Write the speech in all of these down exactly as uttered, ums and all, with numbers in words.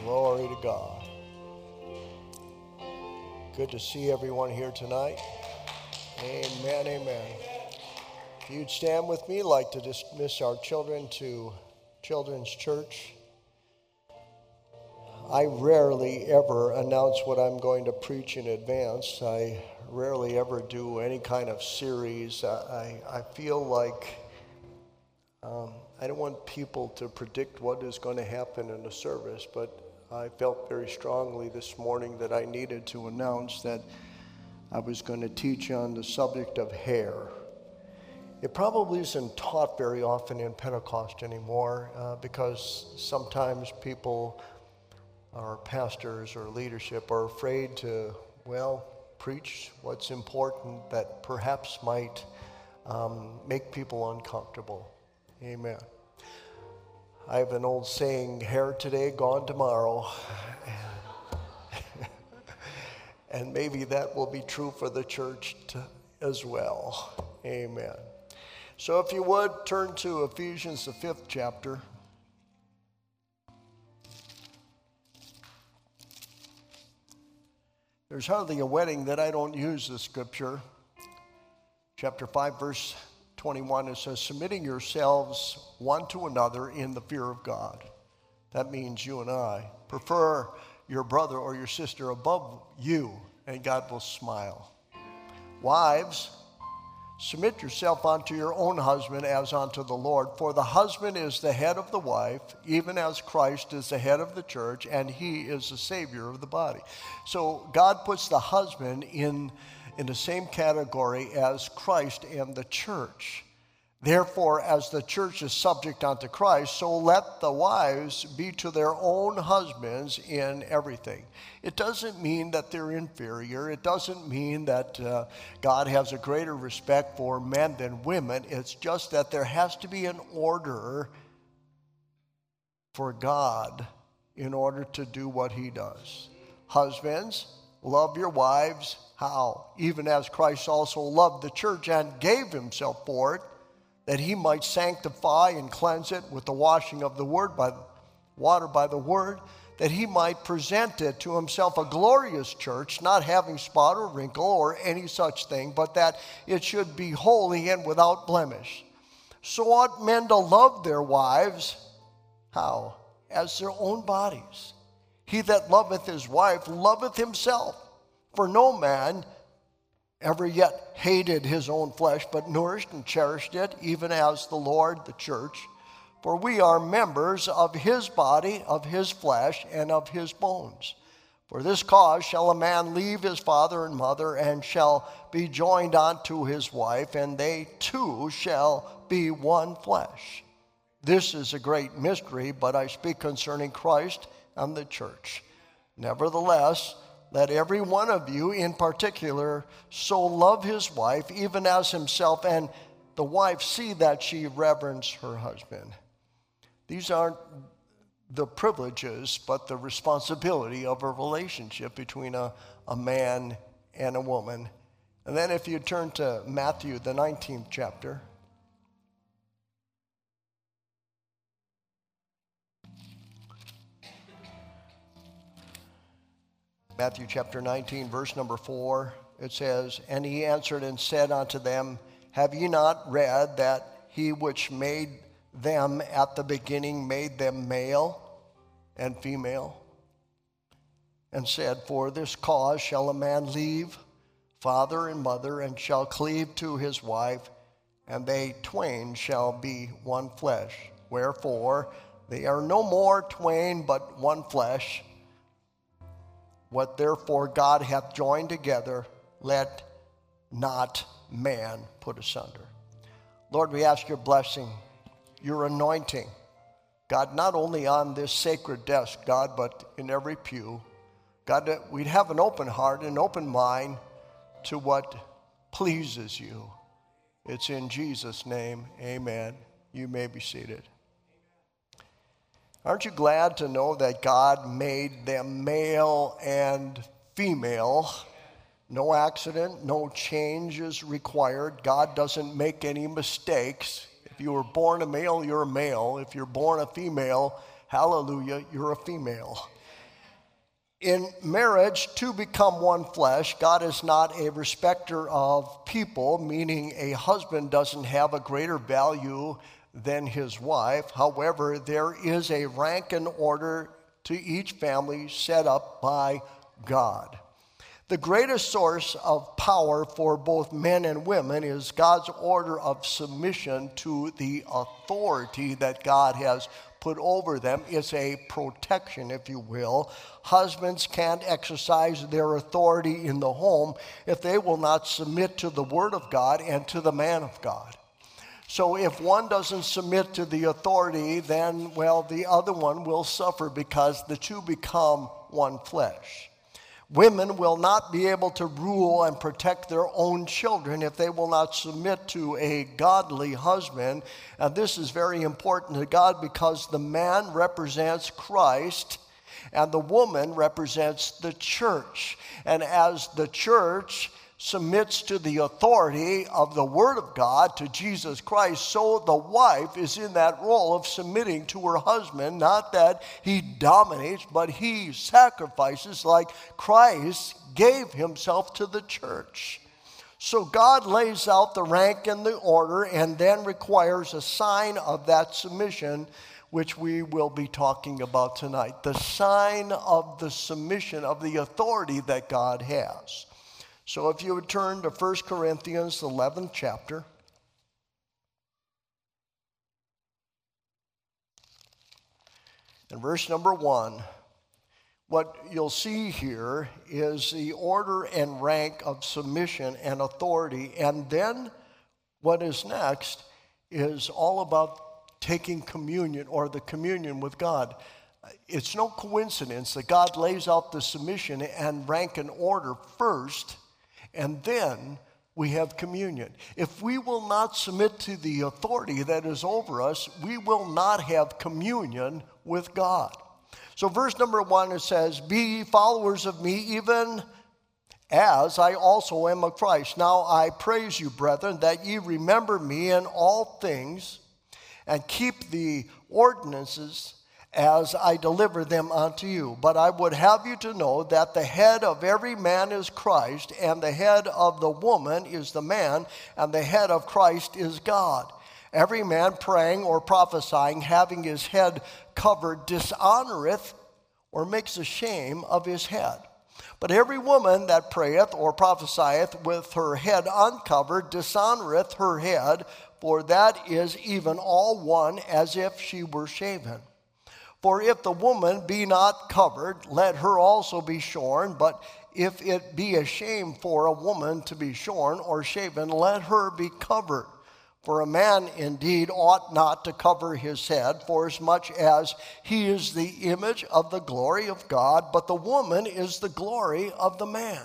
Glory to God. Good to see everyone here tonight. Amen, amen. If you'd stand with me, I'd like to dismiss our children to Children's Church. I rarely ever announce what I'm going to preach in advance. I rarely ever do any kind of series. I, I, I feel like um, I don't want people to predict what is going to happen in the service, but I felt very strongly this morning that I needed to announce that I was going to teach on the subject of hair. It probably isn't taught very often in Pentecost anymore uh, because sometimes people, or pastors or leadership, are afraid to, well, preach what's important that perhaps might um, make people uncomfortable. Amen. I have an old saying, hair today, gone tomorrow. And maybe that will be true for the church to, as well. Amen. So if you would, turn to Ephesians, the fifth chapter. There's hardly a wedding that I don't use this scripture. Chapter five, verse twenty-one, it says, submitting yourselves one to another in the fear of God. That means you and I. Prefer your brother or your sister above you, and God will smile. Wives, submit yourself unto your own husband as unto the Lord. For the husband is the head of the wife, even as Christ is the head of the church, and he is the Savior of the body. So God puts the husband in in the same category as Christ and the church. Therefore, as the church is subject unto Christ, so let the wives be to their own husbands in everything. It doesn't mean that they're inferior. It doesn't mean that uh, God has a greater respect for men than women. It's just that there has to be an order for God in order to do what he does. Husbands, love your wives. How? Even as Christ also loved the church and gave himself for it, that he might sanctify and cleanse it with the washing of the word by water by the word, that he might present it to himself a glorious church, not having spot or wrinkle or any such thing, but that it should be holy and without blemish. So ought men to love their wives. How? As their own bodies. He that loveth his wife loveth himself. For no man ever yet hated his own flesh, but nourished and cherished it, even as the Lord, the church. For we are members of his body, of his flesh, and of his bones. For this cause shall a man leave his father and mother, and shall be joined unto his wife, and they two shall be one flesh. This is a great mystery, but I speak concerning Christ and the church. Nevertheless, let every one of you in particular so love his wife, even as himself, and the wife see that she reverence her husband. These aren't the privileges, but the responsibility of a relationship between a, a man and a woman. And then if you turn to Matthew, the nineteenth chapter. Matthew chapter nineteen, verse number four, it says, and he answered and said unto them, have ye not read that he which made them at the beginning made them male and female? And said, for this cause shall a man leave father and mother, and shall cleave to his wife, and they twain shall be one flesh. Wherefore they are no more twain, but one flesh. What therefore God hath joined together, let not man put asunder. Lord, we ask your blessing, your anointing, God, not only on this sacred desk, God, but in every pew. God, that we'd have an open heart, an open mind to what pleases you. It's in Jesus' name, amen. You may be seated. Aren't you glad to know that God made them male and female? No accident, no changes required. God doesn't make any mistakes. If you were born a male, you're a male. If you're born a female, hallelujah, you're a female. In marriage, two become one flesh. God is not a respecter of people, meaning a husband doesn't have a greater value than his wife. However, there is a rank and order to each family set up by God. The greatest source of power for both men and women is God's order of submission to the authority that God has put over them. It's a protection, if you will. Husbands can't exercise their authority in the home if they will not submit to the Word of God and to the man of God. So if one doesn't submit to the authority, then, well, the other one will suffer because the two become one flesh. Women will not be able to rule and protect their own children if they will not submit to a godly husband. And this is very important to God because the man represents Christ and the woman represents the church. And as the church submits to the authority of the Word of God, to Jesus Christ, so the wife is in that role of submitting to her husband, not that he dominates, but he sacrifices like Christ gave himself to the church. So God lays out the rank and the order and then requires a sign of that submission, which we will be talking about tonight. The sign of the submission of the authority that God has. So if you would turn to First Corinthians, the eleventh chapter. In verse number one, what you'll see here is the order and rank of submission and authority. And then what is next is all about taking communion or the communion with God. It's no coincidence that God lays out the submission and rank and order first, and then we have communion. If we will not submit to the authority that is over us, we will not have communion with God. So verse number one, it says, "Be ye followers of me, even as I also am of Christ. Now I praise you, brethren, that ye remember me in all things, and keep the ordinances as I deliver them unto you. But I would have you to know that the head of every man is Christ, and the head of the woman is the man, and the head of Christ is God. Every man praying or prophesying, having his head covered, dishonoreth or makes a shame of his head. But every woman that prayeth or prophesieth with her head uncovered dishonoreth her head, for that is even all one as if she were shaven. For if the woman be not covered, let her also be shorn. But if it be a shame for a woman to be shorn or shaven, let her be covered. For a man indeed ought not to cover his head, forasmuch as he is the image of the glory of God, but the woman is the glory of the man.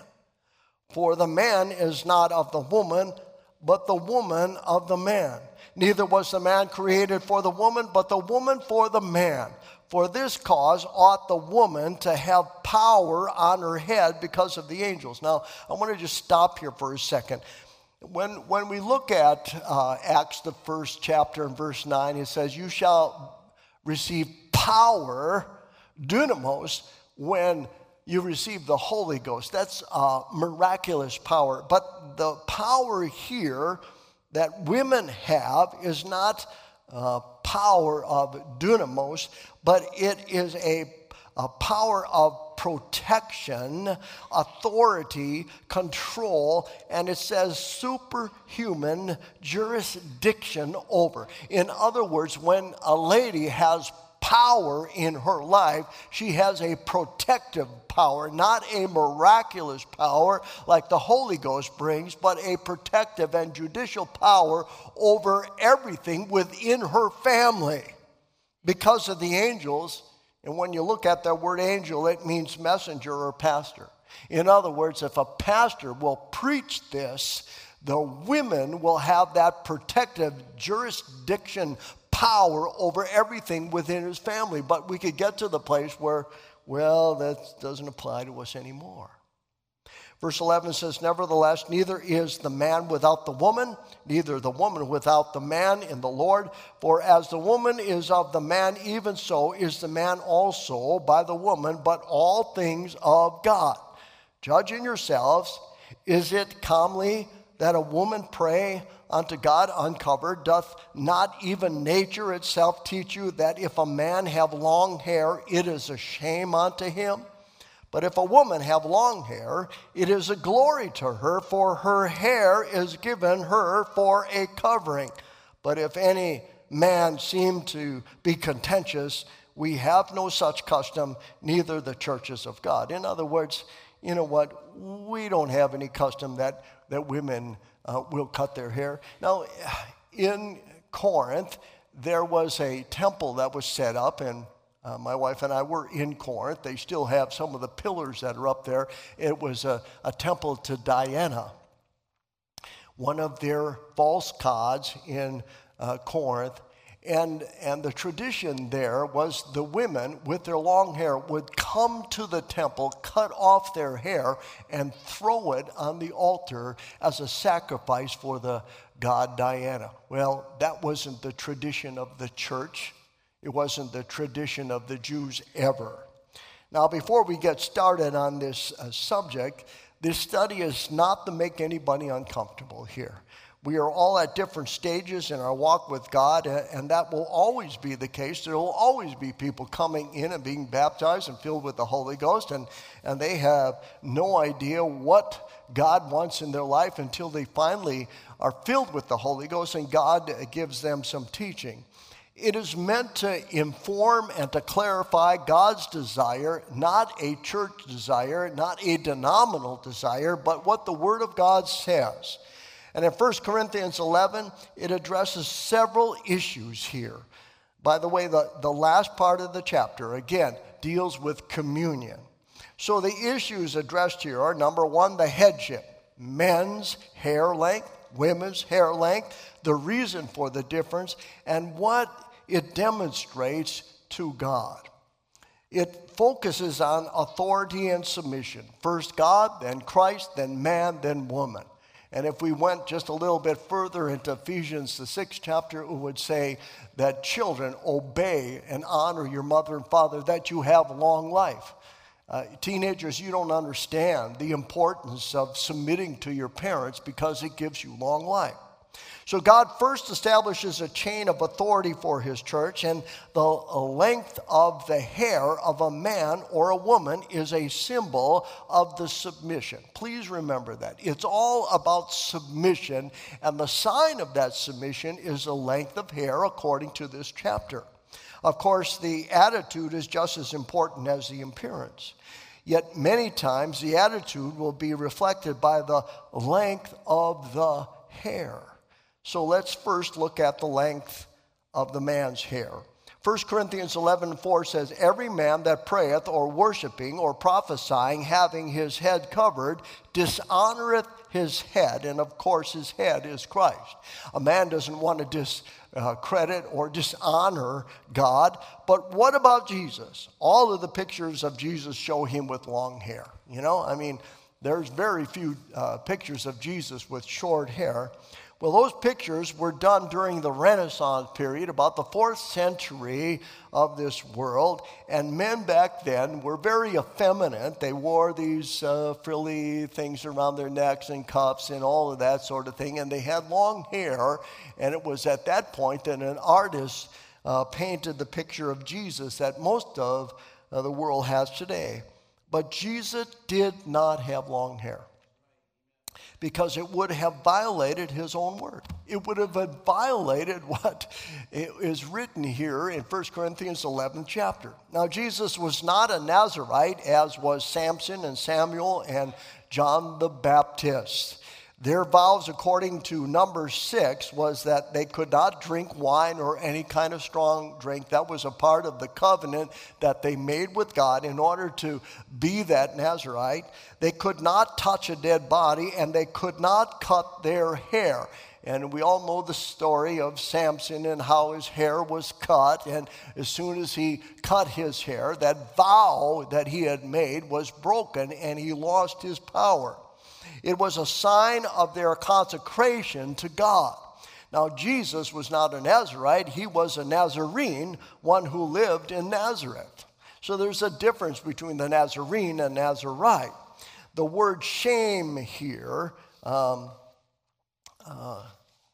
For the man is not of the woman, but the woman of the man. Neither was the man created for the woman, but the woman for the man. For this cause ought the woman to have power on her head because of the angels." Now, I want to just stop here for a second. When, when we look at uh, Acts, the first chapter, and verse nine, it says, "You shall receive power," dunamos, when you receive the Holy Ghost. That's uh, miraculous power. But the power here that women have is not uh, power of dunamos, but it is a, a power of protection, authority, control, and it says superhuman jurisdiction over. In other words, when a lady has power in her life, she has a protective power, not a miraculous power like the Holy Ghost brings, but a protective and judicial power over everything within her family because of the angels. And when you look at that word angel, it means messenger or pastor. In other words, if a pastor will preach this, the women will have that protective jurisdiction power over everything within his family. But we could get to the place where, well, that doesn't apply to us anymore. Verse eleven says, nevertheless, neither is the man without the woman, neither the woman without the man in the Lord. For as the woman is of the man, even so is the man also by the woman, but all things of God. Judging yourselves, is it comely that a woman pray unto God uncovered? Doth not even nature itself teach you that if a man have long hair, it is a shame unto him? But if a woman have long hair, it is a glory to her, for her hair is given her for a covering. But if any man seem to be contentious, we have no such custom, neither the churches of God. In other words, you know what? We don't have any custom that, that women uh, will cut their hair. Now, in Corinth, there was a temple that was set up, and Uh, my wife and I were in Corinth. They still have some of the pillars that are up there. It was a, a temple to Diana, one of their false gods in uh, Corinth. And, and the tradition there was the women with their long hair would come to the temple, cut off their hair, and throw it on the altar as a sacrifice for the god Diana. Well, that wasn't the tradition of the church. It wasn't the tradition of the Jews ever. Now, before we get started on this uh, subject, this study is not to make anybody uncomfortable here. We are all at different stages in our walk with God, and that will always be the case. There will always be people coming in and being baptized and filled with the Holy Ghost, and, and they have no idea what God wants in their life until they finally are filled with the Holy Ghost, and God gives them some teaching. It is meant to inform and to clarify God's desire, not a church desire, not a denominational desire, but what the Word of God says. And in First Corinthians eleven, it addresses several issues here. By the way, the, the last part of the chapter, again, deals with communion. So the issues addressed here are, number one, the headship, men's hair length, women's hair length, the reason for the difference, and what it demonstrates to God. It focuses on authority and submission. First God, then Christ, then man, then woman. And if we went just a little bit further into Ephesians, the sixth chapter, it would say that children obey and honor your mother and father, that you have long life. Uh, teenagers, you don't understand the importance of submitting to your parents because it gives you long life. So God first establishes a chain of authority for his church, and the length of the hair of a man or a woman is a symbol of the submission. Please remember that. It's all about submission, and the sign of that submission is the length of hair according to this chapter. Of course, the attitude is just as important as the appearance. Yet many times the attitude will be reflected by the length of the hair. So let's first look at the length of the man's hair. First Corinthians eleven four says, every man that prayeth or worshiping or prophesying, having his head covered, dishonoreth his head. And of course, his head is Christ. A man doesn't want to discredit or dishonor God. But what about Jesus? All of the pictures of Jesus show him with long hair. You know, I mean, there's very few uh, pictures of Jesus with short hair. Well, those pictures were done during the Renaissance period, about the fourth century of this world. And men back then were very effeminate. They wore these uh, frilly things around their necks and cuffs and all of that sort of thing. And they had long hair. And it was at that point that an artist uh, painted the picture of Jesus that most of uh, the world has today. But Jesus did not have long hair, because it would have violated his own word. It would have violated what is written here in First Corinthians eleven chapter. Now, Jesus was not a Nazarite, as was Samson and Samuel and John the Baptist. Their vows, according to Numbers six, was that they could not drink wine or any kind of strong drink. That was a part of the covenant that they made with God in order to be that Nazarite. They could not touch a dead body, and they could not cut their hair. And we all know the story of Samson and how his hair was cut. And as soon as he cut his hair, that vow that he had made was broken, and he lost his power. It was a sign of their consecration to God. Now, Jesus was not a Nazarite. He was a Nazarene, one who lived in Nazareth. So there's a difference between the Nazarene and Nazarite. The word shame here, um, uh,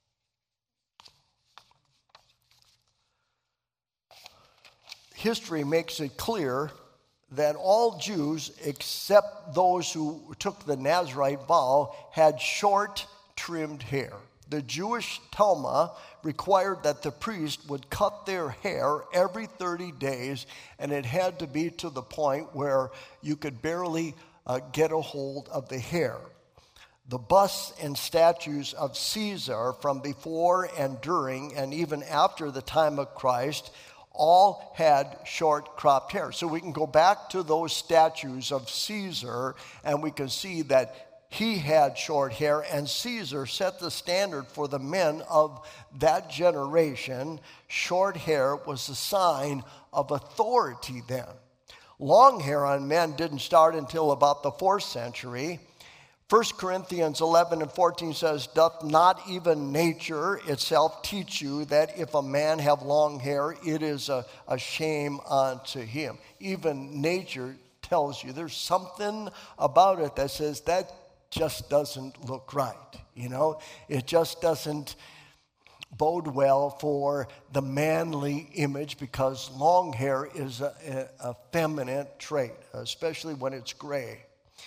history makes it clear that all Jews, except those who took the Nazarite vow, had short, trimmed hair. The Jewish Talmud required that the priest would cut their hair every thirty days, and it had to be to the point where you could barely uh, get a hold of the hair. The busts and statues of Caesar from before and during and even after the time of Christ all had short cropped hair. So we can go back to those statues of Caesar and we can see that he had short hair, and Caesar set the standard for the men of that generation. Short hair was a sign of authority then. Long hair on men didn't start until about the fourth century. First Corinthians eleven and fourteen says, "Doth not even nature itself teach you that if a man have long hair, it is a, a shame unto him?" Even nature tells you there's something about it that says that just doesn't look right. You know, it just doesn't bode well for the manly image, because long hair is a, a, a feminine trait, especially when it's gray.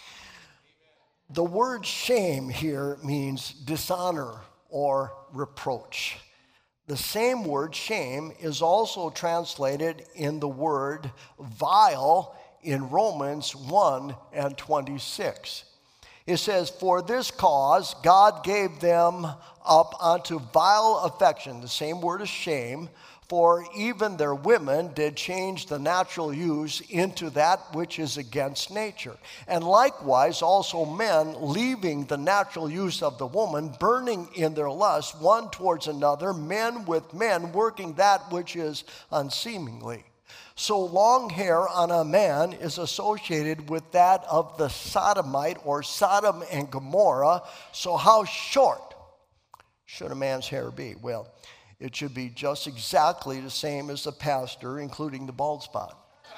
The word shame here means dishonor or reproach. The same word shame is also translated in the word vile in Romans one and twenty-six. It says, "For this cause God gave them up unto vile affection," the same word as shame, "for even their women did change the natural use into that which is against nature. And likewise also men, leaving the natural use of the woman, burning in their lust one towards another, men with men, working that which is unseemly." So long hair on a man is associated with that of the sodomite or Sodom and Gomorrah. So how short should a man's hair be? Well, it should be just exactly the same as the pastor, including the bald spot.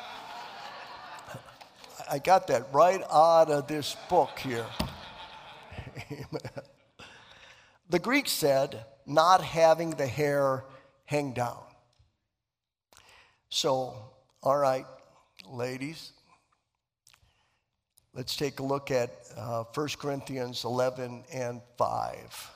I got that right out of this book here. The Greek said, not having the hair hang down. So, all right, ladies, let's take a look at uh, First Corinthians eleven and five.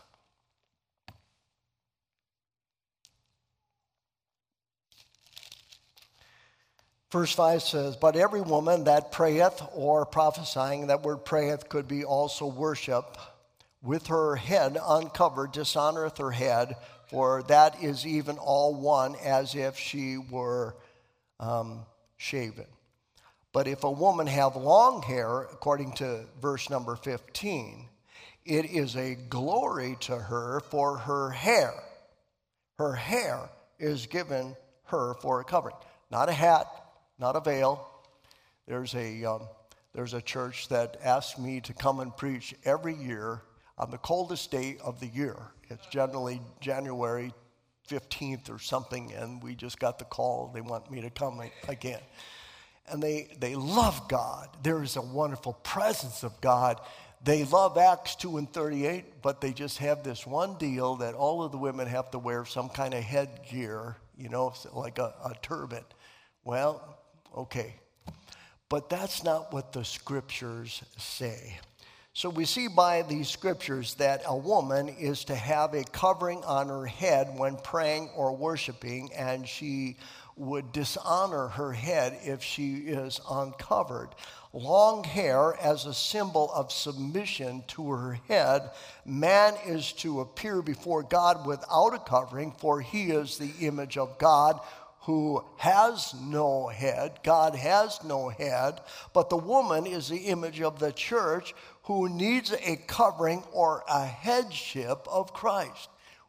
Verse five says, "But every woman that prayeth or prophesying," that word prayeth could be also worship, "with her head uncovered dishonoreth her head, for that is even all one as if she were um, shaven. But if a woman have long hair," according to verse number fifteen, "it is a glory to her, for her hair, her hair is given her for a covering." Not a hat, not a veil. There's a, um, there's a church that asks me to come and preach every year on the coldest day of the year. It's generally January fifteenth or something, and we just got the call. They want me to come again. And they, they love God. There is a wonderful presence of God. They love Acts two and thirty-eight, but they just have this one deal that all of the women have to wear some kind of headgear, you know, like a, a turban. Well, okay. But that's not what the scriptures say. So we see by these scriptures that a woman is to have a covering on her head when praying or worshiping, and she would dishonor her head if she is uncovered. Long hair as a symbol of submission to her head. Man is to appear before God without a covering, for he is the image of God, who has no head. God has no head, but the woman is the image of the church, who needs a covering or a headship of Christ.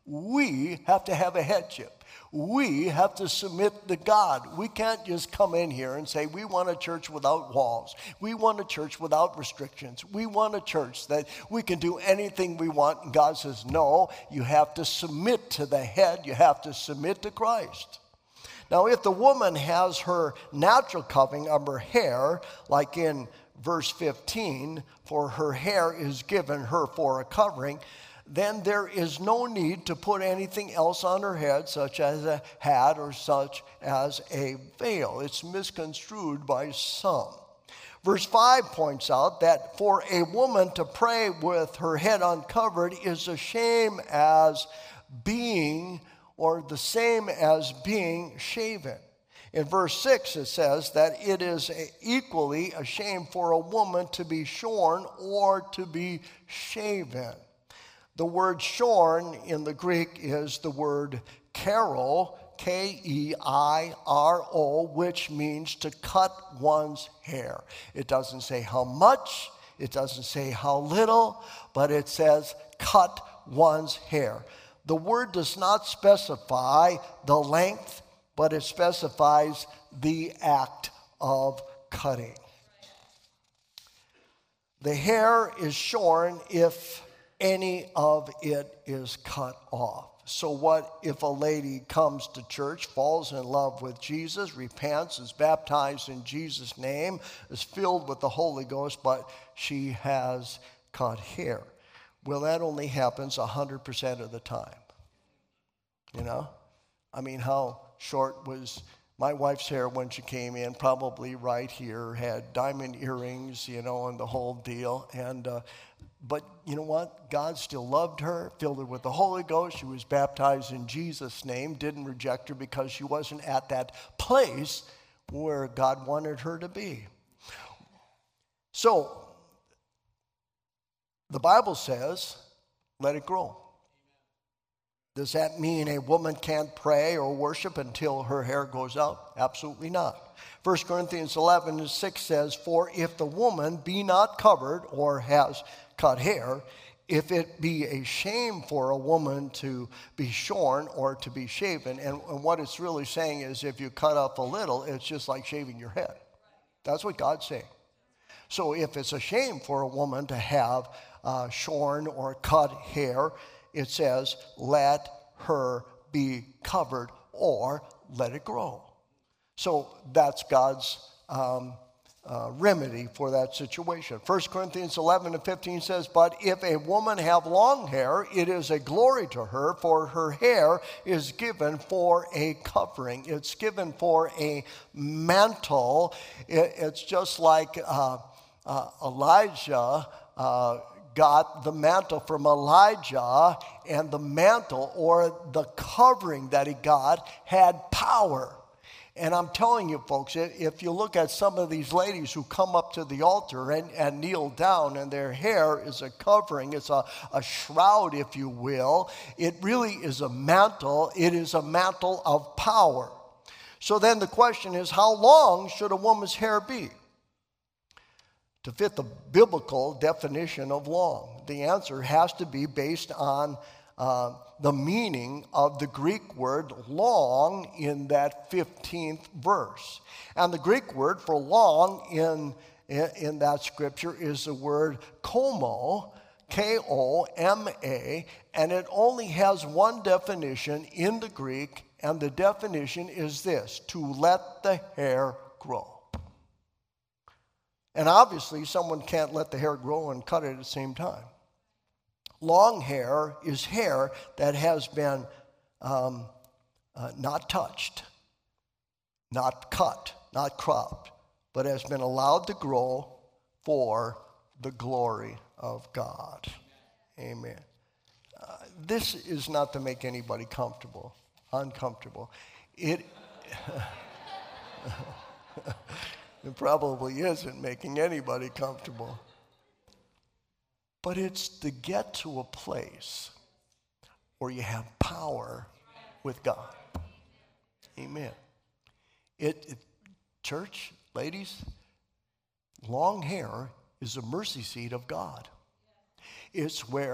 We have to have a headship. We have to submit to God. We can't just come in here and say, we want a church without walls. We want a church without restrictions. We want a church that we can do anything we want. And God says, no, you have to submit to the head. You have to submit to Christ. Now, if the woman has her natural covering of her hair, like in verse fifteen, for her hair is given her for a covering, then there is no need to put anything else on her head, such as a hat or such as a veil. It's misconstrued by some. Verse five points out that for a woman to pray with her head uncovered is the same as being, or the same as being shaven. In verse six, it says that it is equally a shame for a woman to be shorn or to be shaven. The word shorn in the Greek is the word keiro, K E I R O, which means to cut one's hair. It doesn't say how much, it doesn't say how little, but it says cut one's hair. The word does not specify the length, but it specifies the act of cutting. The hair is shorn if any of it is cut off. So what if a lady comes to church, falls in love with Jesus, repents, is baptized in Jesus' name, is filled with the Holy Ghost, but she has cut hair? Well, that only happens one hundred percent of the time. You know? I mean, how short was my wife's hair when she came in? Probably right here, had diamond earrings, you know, and the whole deal. And uh, but you know what? God still loved her, filled her with the Holy Ghost. She was baptized in Jesus' name, didn't reject her because she wasn't at that place where God wanted her to be. So, the Bible says, let it grow. Does that mean a woman can't pray or worship until her hair goes out? Absolutely not. First Corinthians eleven and six says, for if the woman be not covered or has cut hair, if it be a shame for a woman to be shorn or to be shaven, and, and what it's really saying is if you cut up a little, it's just like shaving your head. That's what God's saying. So if it's a shame for a woman to have uh, shorn or cut hair, it says, let her be covered or let it grow. So that's God's um, uh, remedy for that situation. First Corinthians eleven and fifteen says, but if a woman have long hair, it is a glory to her, for her hair is given for a covering. It's given for a mantle. It, it's just like uh, uh, Elijah uh, got the mantle from Elijah, and the mantle or the covering that he got had power. And I'm telling you, folks, if you look at some of these ladies who come up to the altar and, and kneel down, and their hair is a covering, it's a, a shroud, if you will, it really is a mantle. It is a mantle of power. So then the question is, how long should a woman's hair be to fit the biblical definition of long? The answer has to be based on uh, the meaning of the Greek word long in that fifteenth verse. And the Greek word for long in, in, in that scripture is the word komo, K O M A, and it only has one definition in the Greek, and the definition is this: to let the hair grow. And obviously, someone can't let the hair grow and cut it at the same time. Long hair is hair that has been um, uh, not touched, not cut, not cropped, but has been allowed to grow for the glory of God. Amen. Uh, this is not to make anybody comfortable, uncomfortable. It... It probably isn't making anybody comfortable. But it's to get to a place where you have power with God. Amen. It, it church, ladies, long hair is a mercy seat of God. It's where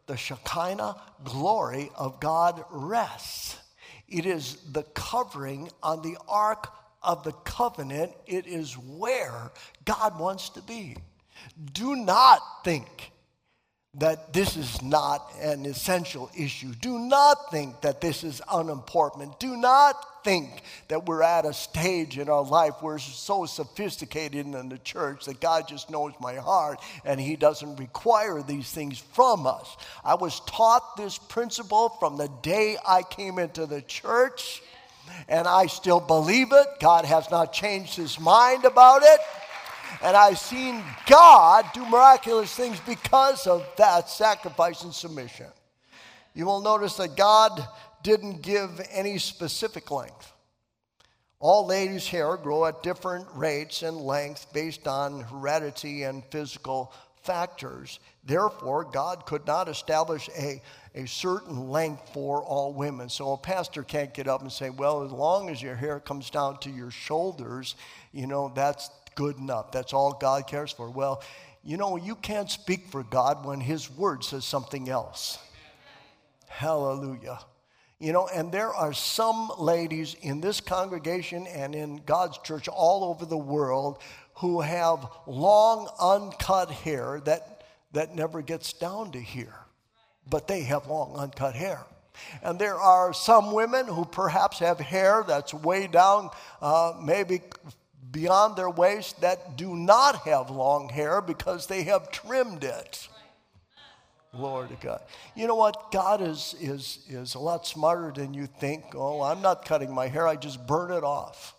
the Shekinah glory of God rests. It is the covering on the Ark of the Covenant. It is where God wants to be. Do not think that this is not an essential issue. Do not think that this is unimportant. Do not think that we're at a stage in our life where we're so sophisticated in the church that God just knows my heart and he doesn't require these things from us. I was taught this principle from the day I came into the church, and I still believe it. God has not changed his mind about it. And I've seen God do miraculous things because of that sacrifice and submission. You will notice that God didn't give any specific length. All ladies' hair grow at different rates and lengths based on heredity and physical factors. Therefore, God could not establish a, a certain length for all women. So a pastor can't get up and say, well, as long as your hair comes down to your shoulders, you know, that's good enough. That's all God cares for. Well, you know, you can't speak for God when his word says something else. Hallelujah. You know, and there are some ladies in this congregation and in God's church all over the world who have long uncut hair that, that never gets down to here. But they have long uncut hair. And there are some women who perhaps have hair that's way down, uh, maybe beyond their waist, that do not have long hair because they have trimmed it. Glory to God. You know what? God is, is, is a lot smarter than you think. Oh, I'm not cutting my hair. I just burn it off.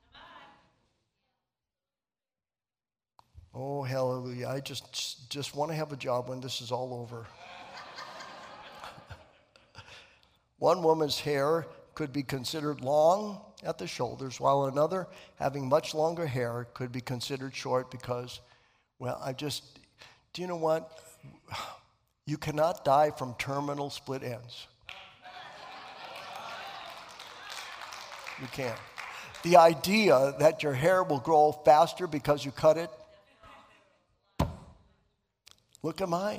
Oh, hallelujah. I just, just want to have a job when this is all over. One woman's hair could be considered long at the shoulders, while another, having much longer hair, could be considered short because, well, I just, do you know what? You cannot die from terminal split ends. You can't. The idea that your hair will grow faster because you cut it, look at mine.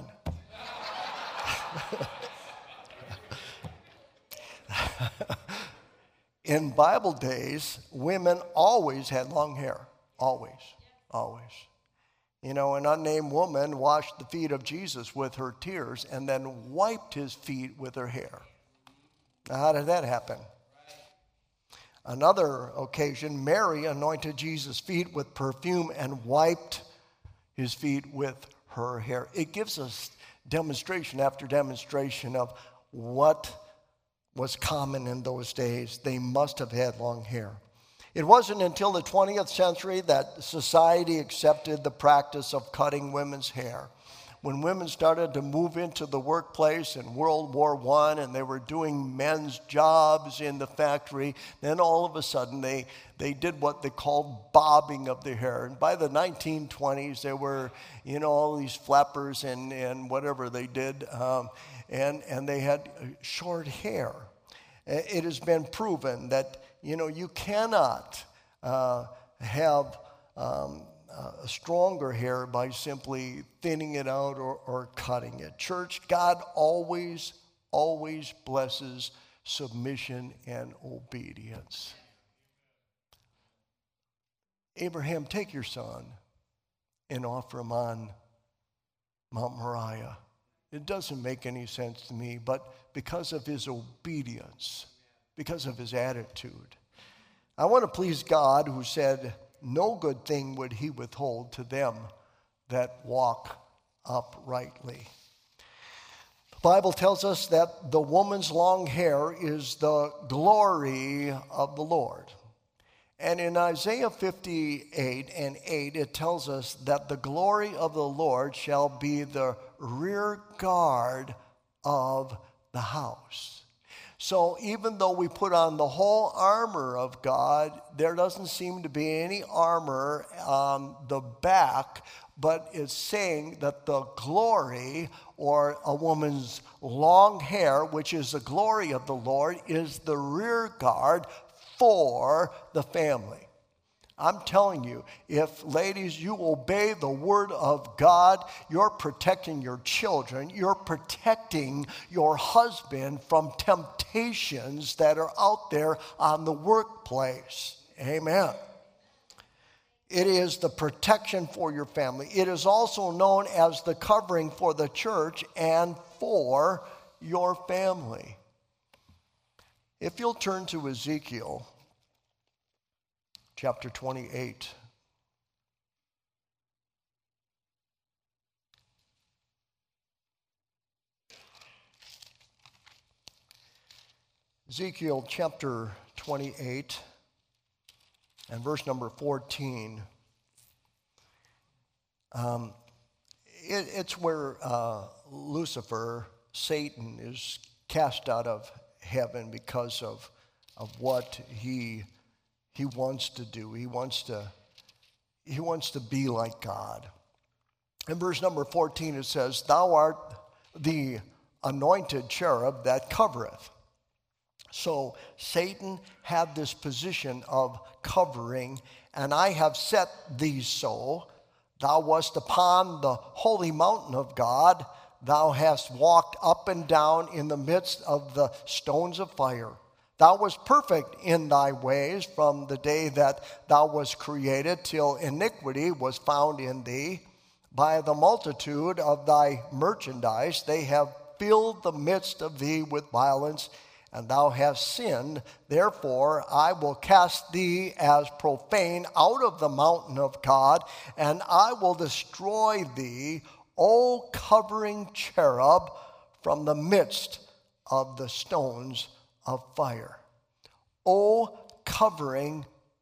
In Bible days, women always had long hair. Always. Always. You know, an unnamed woman washed the feet of Jesus with her tears and then wiped his feet with her hair. Now, how did that happen? Another occasion, Mary anointed Jesus' feet with perfume and wiped his feet with her hair. It gives us demonstration after demonstration of what was common in those days. They must have had long hair. It wasn't until the twentieth century that society accepted the practice of cutting women's hair. When women started to move into the workplace in World War One and they were doing men's jobs in the factory, then all of a sudden they, they did what they called bobbing of their hair. And by the nineteen twenties, there were, you know, all these flappers and, and whatever they did, um, and, and they had short hair. It has been proven that, you know, you cannot uh, have um, uh, stronger hair by simply thinning it out or, or cutting it. Church, God always, always blesses submission and obedience. Abraham, take your son and offer him on Mount Moriah. It doesn't make any sense to me, but because of his obedience, because of his attitude, I want to please God, who said, no good thing would he withhold to them that walk uprightly. The Bible tells us that the woman's long hair is the glory of the Lord. And in Isaiah fifty-eight and eight, it tells us that the glory of the Lord shall be the rear guard of the house. So even though we put on the whole armor of God, there doesn't seem to be any armor on the back, but it's saying that the glory, or a woman's long hair, which is the glory of the Lord, is the rear guard for the family. I'm telling you, if, ladies, you obey the word of God, you're protecting your children, you're protecting your husband from temptations that are out there on the workplace. Amen. It is the protection for your family. It is also known as the covering for the church and for your family. If you'll turn to Ezekiel chapter twenty-eight. Ezekiel chapter twenty-eight and verse number fourteen. Um, it, it's where uh, Lucifer, Satan, is cast out of heaven because of, of what he He wants to do. He wants to, he wants to be like God. In verse number fourteen, it says, "Thou art the anointed cherub that covereth." So Satan had this position of covering, "And I have set thee so. Thou wast upon the holy mountain of God. Thou hast walked up and down in the midst of the stones of fire. Thou wast perfect in thy ways from the day that thou wast created till iniquity was found in thee. By the multitude of thy merchandise they have filled the midst of thee with violence, and thou hast sinned. Therefore I will cast thee as profane out of the mountain of God, and I will destroy thee, O covering cherub, from the midst of the stones of fire." O covering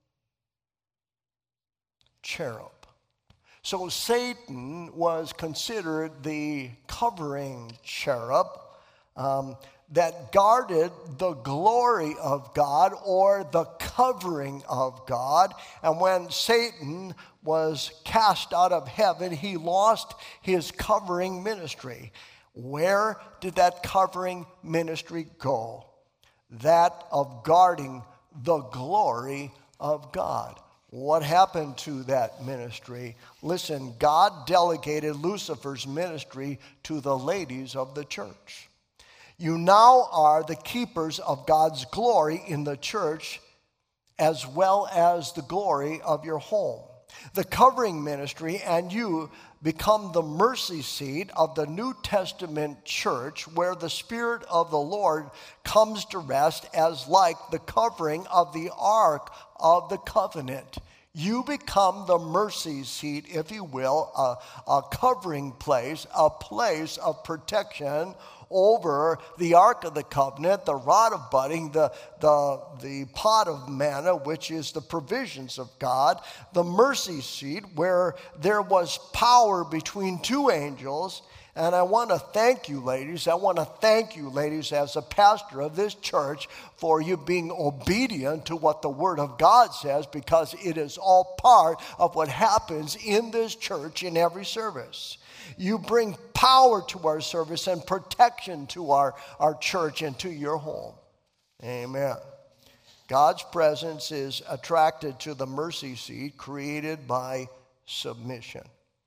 cherub. So Satan was considered the covering cherub um, that guarded the glory of God, or the covering of God. And when Satan was cast out of heaven, he lost his covering ministry. Where did that covering ministry go? That of guarding the glory of God. What happened to that ministry? Listen, God delegated Lucifer's ministry to the ladies of the church. You now are the keepers of God's glory in the church, as well as the glory of your home. The covering ministry and you become the mercy seat of the New Testament church, where the Spirit of the Lord comes to rest as like the covering of the Ark of the Covenant. You become the mercy seat, if you will, a, a covering place, a place of protection over the Ark of the Covenant, the rod of budding, the, the, the pot of manna, which is the provisions of God, the mercy seat, where there was power between two angels. And I want to thank you, ladies. I want to thank you, ladies, as a pastor of this church, for you being obedient to what the Word of God says, because it is all part of what happens in this church in every service. You bring power to our service and protection to our, our church and to your home. Amen. God's presence is attracted to the mercy seat created by submission.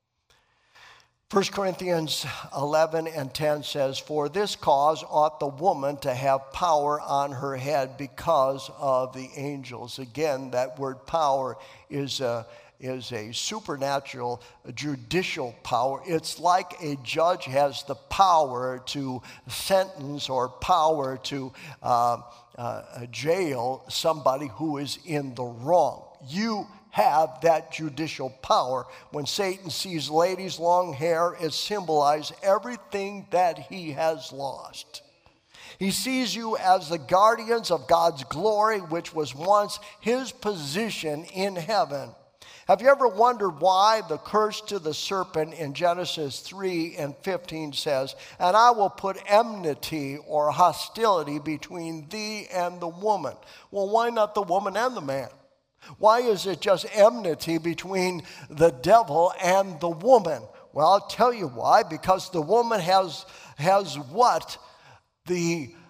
First Corinthians eleven and ten says, "For this cause ought the woman to have power on her head because of the angels." Again, that word power is a, is a supernatural judicial power. It's like a judge has the power to sentence or power to uh, uh, jail somebody who is in the wrong. You have that judicial power. When Satan sees ladies' long hair, it symbolizes everything that he has lost. He sees you as the guardians of God's glory, which was once his position in heaven. Have you ever wondered why the curse to the serpent in Genesis three and fifteen says, "And I will put enmity," or hostility, "between thee and the woman"? Well, why not the woman and the man? Why is it just enmity between the devil and the woman? Well, I'll tell you why. Because the woman has, has what? The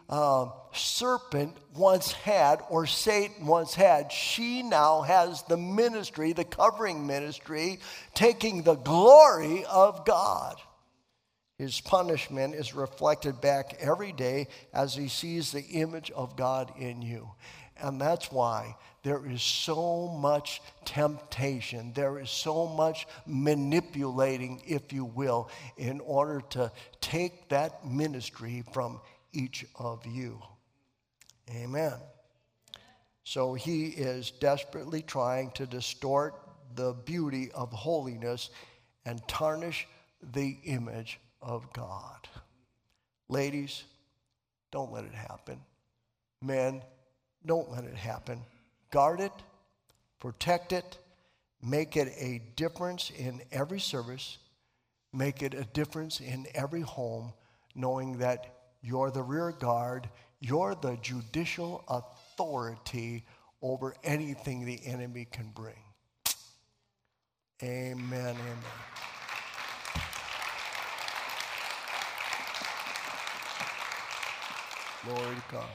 uh, serpent once had, or Satan once had. She now has the ministry, the covering ministry, taking the glory of God. His punishment is reflected back every day as he sees the image of God in you. And that's why there is so much temptation. There is so much manipulating, if you will, in order to take that ministry from each of you. Amen. So he is desperately trying to distort the beauty of holiness and tarnish the image of God. Ladies, don't let it happen. Men, don't let it happen. Guard it, protect it, make it a difference in every service, make it a difference in every home, knowing that you're the rear guard, you're the judicial authority over anything the enemy can bring. Amen, amen. Glory to God.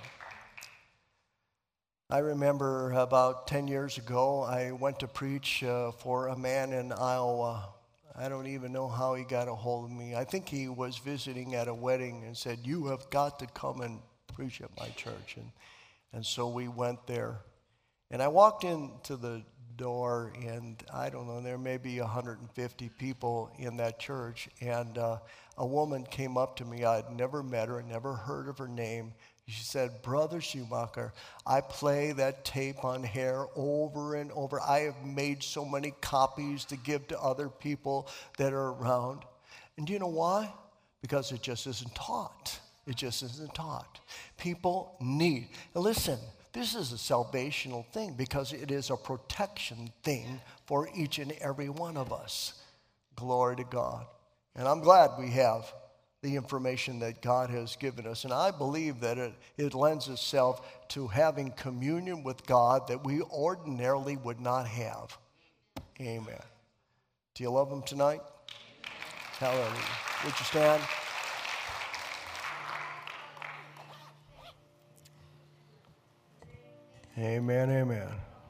I remember about ten years ago, I went to preach uh, for a man in Iowa. I don't even know how he got a hold of me. I think he was visiting at a wedding and said, "You have got to come and preach at my church." And, and so we went there. And I walked into the door, and I don't know, there may be one hundred fifty people in that church. And uh, a woman came up to me. I'd never met her, never heard of her name. She said, "Brother Schumacher, I play that tape on hair over and over. I have made so many copies to give to other people that are around." And do you know why? Because it just isn't taught. It just isn't taught. People need. Now listen, this is a salvational thing because it is a protection thing for each and every one of us. Glory to God. And I'm glad we have the information that God has given us. And I believe that it, it lends itself to having communion with God that we ordinarily would not have. Amen. Do you love him tonight? Hallelujah. Would you stand? Amen, amen.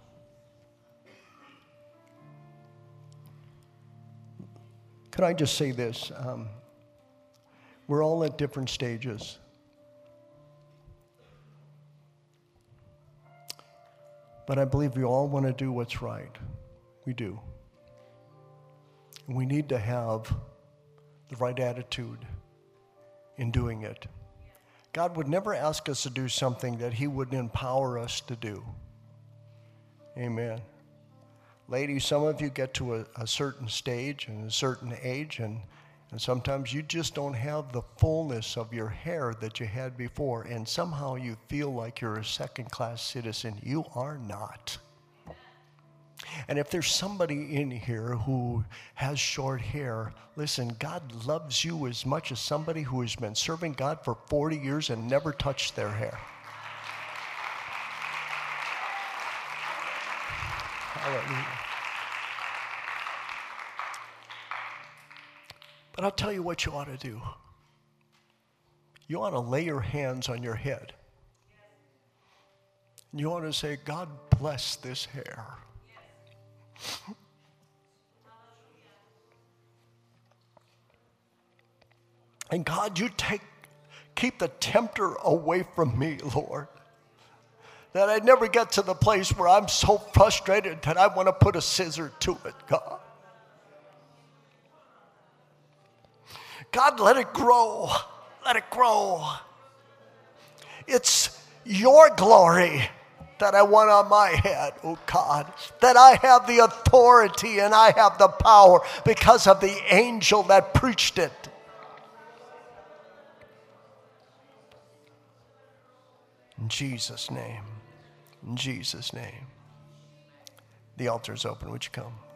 Can I just say this? Um, We're all at different stages. But I believe we all want to do what's right. We do. And we need to have the right attitude in doing it. God would never ask us to do something that he wouldn't empower us to do. Amen. Ladies, some of you get to a, a certain stage and a certain age, and And sometimes you just don't have the fullness of your hair that you had before, and somehow you feel like you're a second-class citizen. You are not. And if there's somebody in here who has short hair, listen, God loves you as much as somebody who has been serving God for forty years and never touched their hair. Hallelujah. But I'll tell you what you ought to do. You ought to lay your hands on your head. You ought to say, "God bless this hair." And God, you take, keep the tempter away from me, Lord. That I never get to the place where I'm so frustrated that I want to put a scissor to it, God. God, let it grow. Let it grow. It's your glory that I want on my head, oh God. That I have the authority and I have the power because of the angel that preached it. In Jesus' name. In Jesus' name. The altar is open. Would you come?